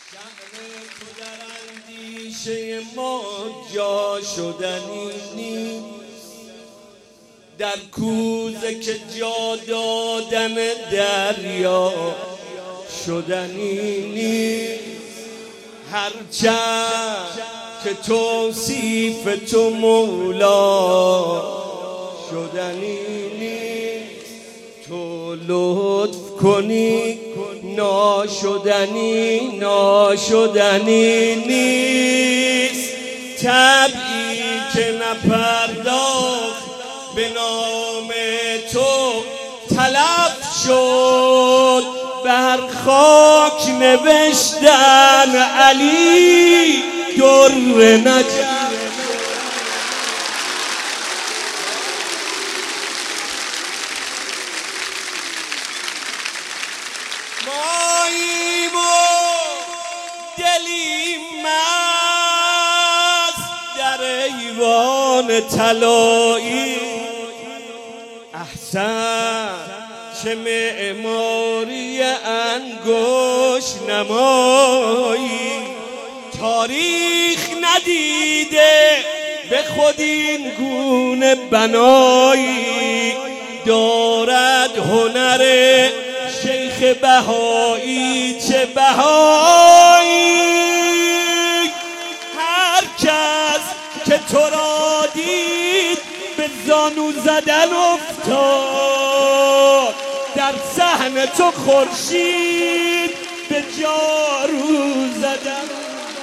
تو در اندیشه ما جا شدنی نیست، در کوزه که جا دادن دریا شدنی نیست. هرچند که توصیف تو مولا شدنی نیست، تو لطف کنی ناشدنی نیست. طبعی که نپرداخت به نام تو تلف شد، بر خاک نوشتن علی در نجف. ماییم و دلیم مست در ایوان طلایی، احسن چه معماری انگشت نمایی. تاریخ ندیده به خود این گونه بنایی، دارد هنر شیخ بهایی چه بهایی. هر کس که تو را دید به زانو زدن افتاد، در صحن تو خورشید به جارو زدن.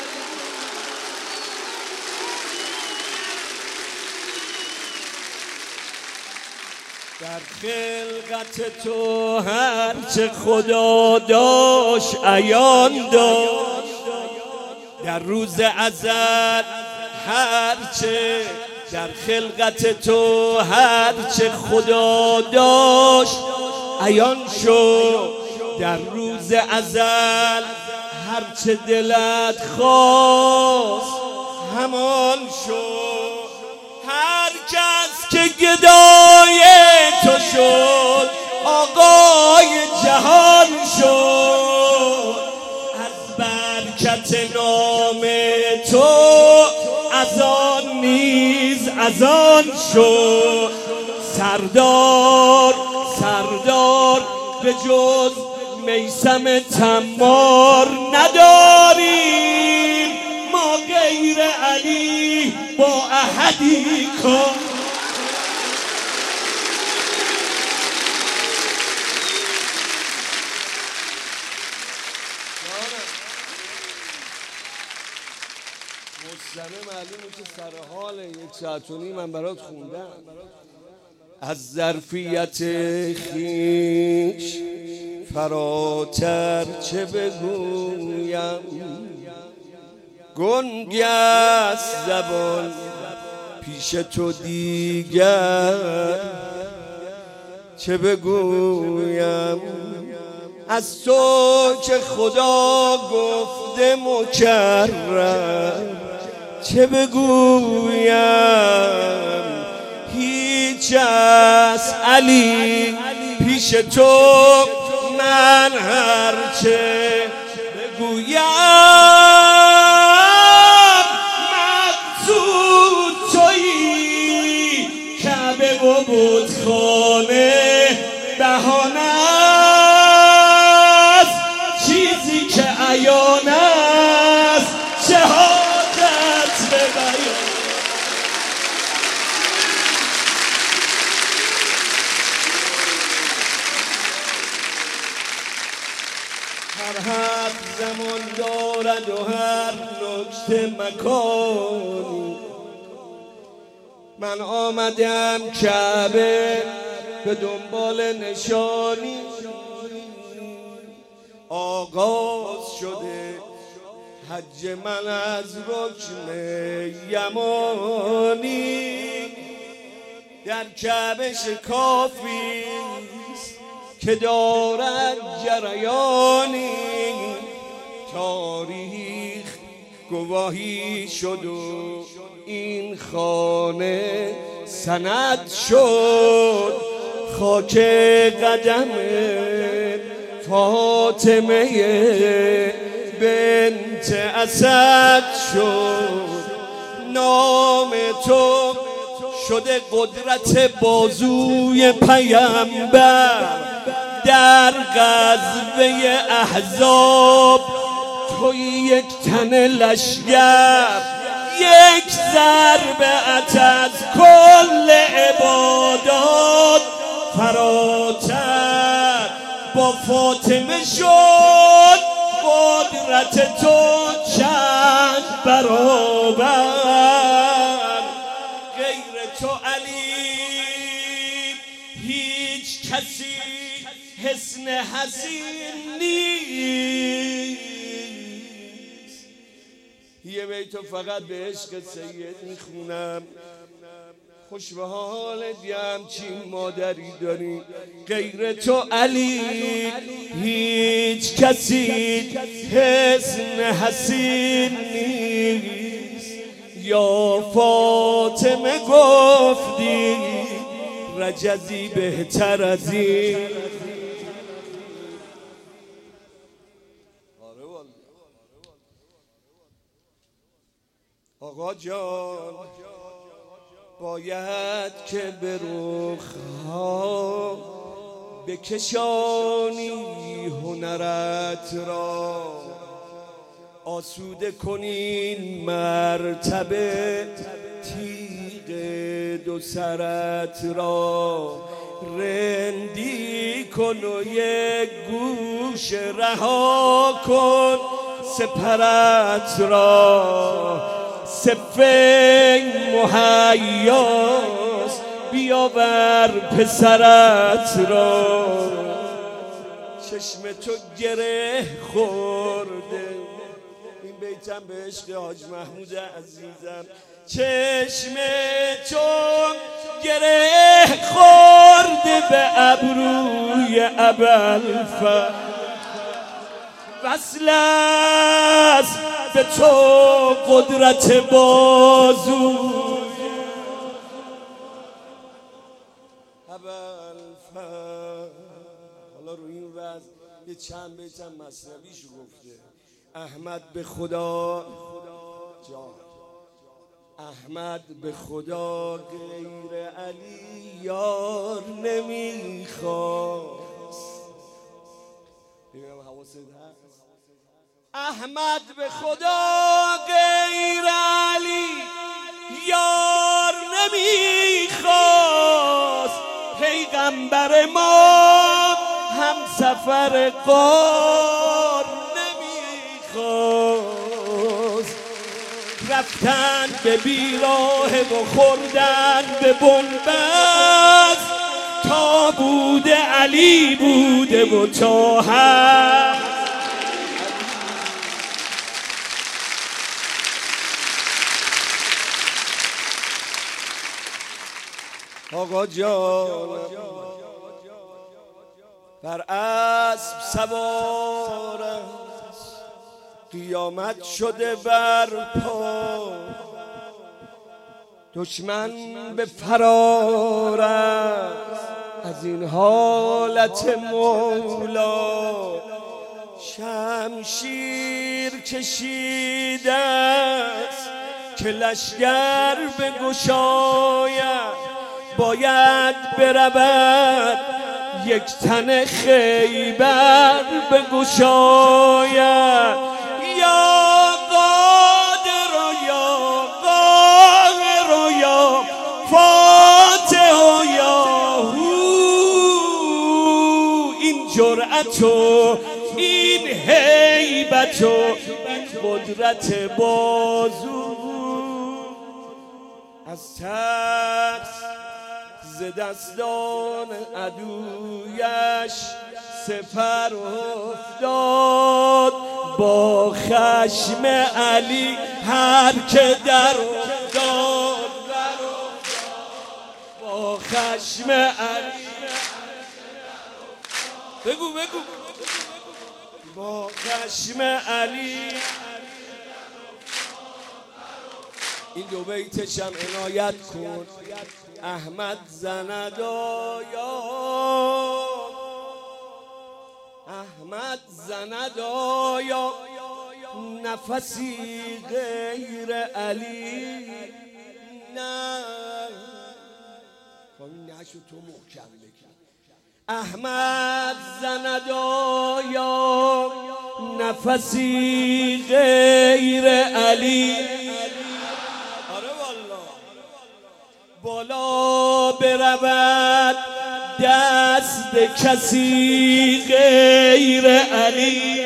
در خلقت تو هرچه خدا داشت عیان داشت، در روز ازل هرچه در خلقت تو هرچه خدا داشت عیان شد. در روز ازل هرچه دلت خواست همان شد. هر کس که گدای تو شد آقای جهان شد، از برکت نام تو از آن نیز از آن شد. سردار به جز میثم تمار نداریم، ما غیر علی با احدی کار. مستمع معلومه که سر حال 1 ساعت و نیم من برات خوندم. از ظرفیت خویش فراتر چه بگویم، گنگ است زبان پیش تو دیگر چه بگویم. از تو که خدا گفته مکرم چه بگویم. هیچ است علی پیش تو من هرچه بگویم. مقصود تویی کعبه و بتخانه بهانه است، چیزی که عیان است شهادت به بیان. هر حرف زمان دارد و هر نکته مکانی. من آمدم کعبه به دنبال نشانی، آغاز شده حج من از رکن یمانی. در کعبه شکافی که دارد جریانی، تاریخ گواهی شد و این خانه سند شد. خاک قدم فاطمه بن اسد شد، نام تو شده قدرت بازوی پیامبر. در غزوه احزاب توی یک تن لشگر، یک ضربت از کل عبادات فراتر. با فاطمه شد قدرت تو چند برابر. غیر تو علی هیچ کسی حسن حسین نیست. یه بیتو فقط به عشق سید میخونم. خوش به حالت یه همچین مادری داری. غیر تو علی هیچ کسی حسن حسین نیست. یا فاطمه گفتی رجزی بهتر از این. آقا جان باید که به رخها بکشانی هنرت را، آسوده کنین مرتبه تیغ دو سرت را. رندی کن و یک گوش رها کن سپرت را. سفین مهیاست بیاور پسرت را. چشم تو گره خورده، این بیتم به عشق حاج محمود عزیزم. چشم تو گره خورده به ابروی ابوالفضل، وصل است به تو قدرت بازو ابوالفضل. حالا روی این وضع یه چند بیتم مثنویش گفته. احمد به خدا جان، احمد به خدا غیر علی یار نمیخواست. ببینم حواست هست. احمد به خدا غیر علی یار نمیخواست. پیغمبر ما هم سفر غار نمیخواست. رفتن به بیراه و خوردن به بنبست، تا بوده علی بوده و تا هست. آقا جان بر اسب سوار است، قیامت شده بر پا. دشمن به فرار است از این حالت مولا. شمشیر کشیده است که لشگر بگشاید. باید برود یک تن خیبر بگشاید. یا قادر و یا قاهر و یا فاتح و یا هو. این جرأت و این هیبت و این قدرت بازو از ترس ز دستان عدویش سپر افتاد. با خشم علی هر که در افتاد، با خشم علی بگو با خشم علی. این دو بیتش هم عنایت کن. احمد زند آیا، احمد زند آیا، نفسی غیر علی نه. خب این نشو تو محکم بگی. احمد زند آیا نفسی غیر علی. آره والله. بالا برود دست کسی غیر علی.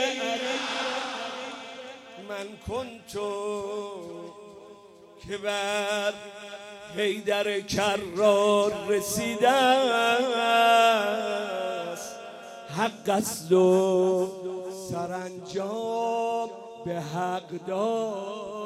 من کنتو که بر حیدر کرار رسیده است، حق است و سرانجام به حق دار.